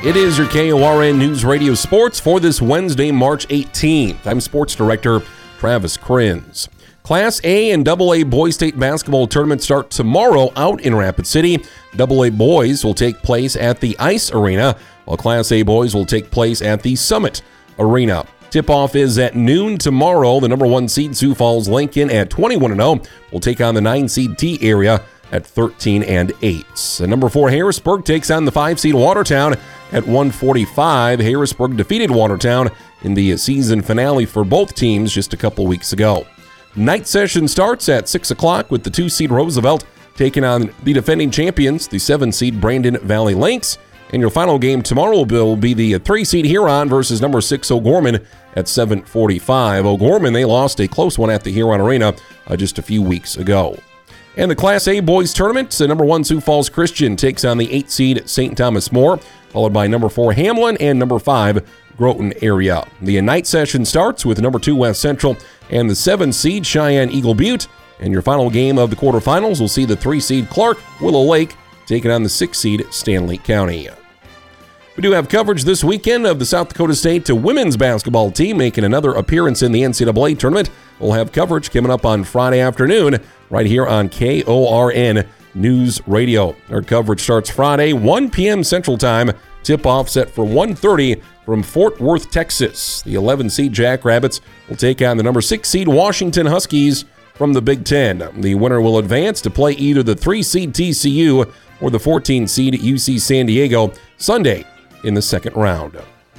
It is your KORN News Radio Sports for this Wednesday, March 18th. I'm Sports Director Travis Krenz. Class A and AA Boys State Basketball Tournament start tomorrow out in Rapid City. AA Boys will take place at the Ice Arena, while Class A Boys will take place at the Summit Arena. Tip-off is at noon tomorrow. The number 1 seed Sioux Falls Lincoln at 21-0 will take on the 9 seed T Area at 13-8. The number 4 Harrisburg takes on the 5 seed Watertown at 1:45. Harrisburg defeated Watertown in the season finale for both teams just a couple weeks ago. Night session starts at 6 o'clock with the 2 seed Roosevelt taking on the defending champions, the 7 seed Brandon Valley Lynx. And your final game tomorrow will be the 3 seed Huron versus number 6 O'Gorman at 7:45. O'Gorman, they lost a close one at the Huron Arena just a few weeks ago. And the Class A Boys Tournament, the number 1 Sioux Falls Christian takes on the 8 seed St. Thomas More, followed by number 4 Hamlin and number 5 Groton Area. The night session starts with number 2 West Central and the 7 seed Cheyenne Eagle Butte. And your final game of the quarterfinals will see the 3 seed Clark Willow Lake taking on the 6 seed Stanley County. We do have coverage this weekend of the South Dakota State women's basketball team making another appearance in the NCAA tournament. We'll have coverage coming up on Friday afternoon right here on KORN News Radio. Our coverage starts Friday, 1 p.m. Central Time. Tip-off set for 1:30 from Fort Worth, Texas. The 11 seed Jackrabbits will take on the number 6 seed Washington Huskies from the Big Ten. The winner will advance to play either the 3 seed TCU or the 14 seed UC San Diego Sunday in the second round.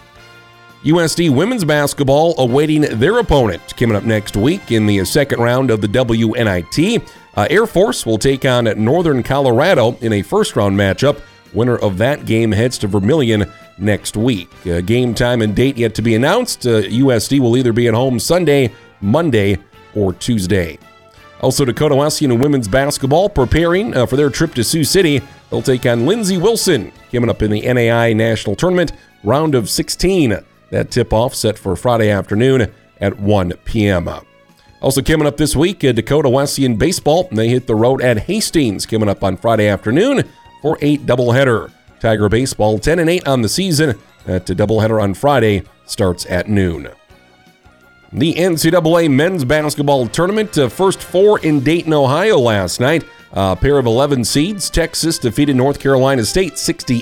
USD women's basketball awaiting their opponent coming up next week in the second round of the WNIT. Air Force will take on Northern Colorado in a first-round matchup. Winner of that game heads to Vermillion next week. Game time and date yet to be announced. USD will either be at home Sunday, Monday, or Tuesday. Also, Dakota Wesleyan women's basketball preparing for their trip to Sioux City. They'll take on Lindsey Wilson coming up in the NAI National Tournament, round of 16. That tip-off set for Friday afternoon at 1 p.m. Also coming up this week, Dakota Wesleyan baseball. They hit the road at Hastings coming up on Friday afternoon for a doubleheader. Tiger baseball 10-8 on the season. That doubleheader on Friday starts at noon. The NCAA men's basketball tournament, first 4 in Dayton, Ohio last night. A pair of 11 seeds. Texas defeated North Carolina State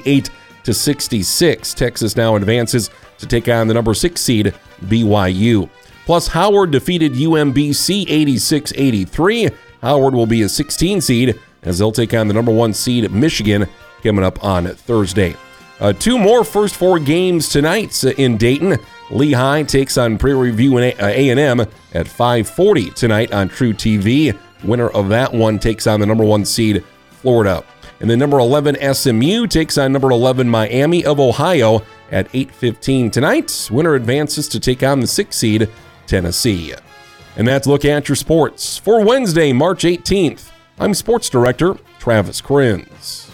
68-66. Texas now advances to take on the number 6 seed BYU. Plus, Howard defeated UMBC 86-83. Howard will be a 16 seed as they'll take on the number 1 seed Michigan coming up on Thursday. 2 more first 4 games tonight in Dayton. Lehigh takes on Prairie View and A&M at 5:40 tonight on True TV. Winner of that one takes on the number 1 seed Florida. And then number 11 SMU takes on number 11 Miami of Ohio at 8:15 tonight. Winner advances to take on the 6 seed Tennessee. And that's a look at your sports for Wednesday, March 18th. I'm Sports Director Travis Krenz.